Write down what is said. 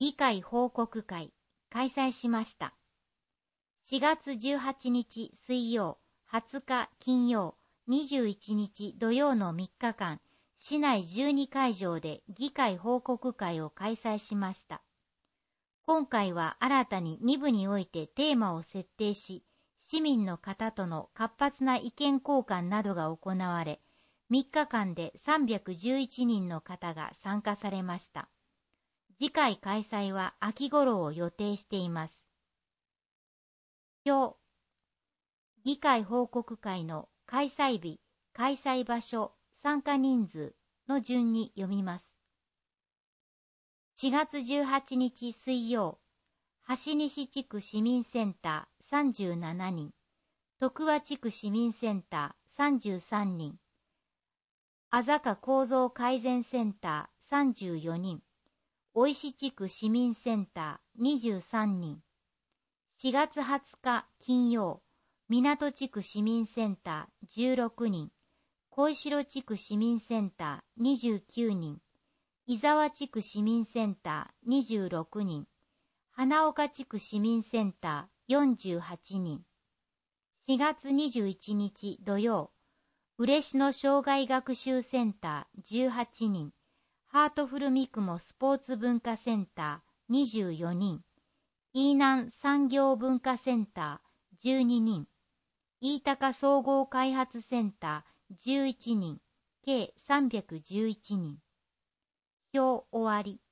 議会報告会開催しました。4月18日水曜、20日金曜、21日土曜の3日間、市内12会場で議会報告会を開催しました。今回は新たに2部においてテーマを設定し、市民の方との活発な意見交換などが行われ、3日間で311人の方が参加されました。次回開催は秋頃を予定しています。表、議会報告会の開催日、開催場所、参加人数の順に読みます。4月18日水曜、橋西地区市民センター37人、徳和地区市民センター33人、あざか構造改善センター34人、おいし地区市民センター23人、4月20日金曜、港地区市民センター16人、小石地区市民センター29人、伊沢地区市民センター26人、花岡地区市民センター48人、4月21日土曜、嬉野障害学習センター18人、ハートフル三雲スポーツ文化センター24人、飯南産業文化センター12人、飯高総合開発センター11人、計311人。表終わり。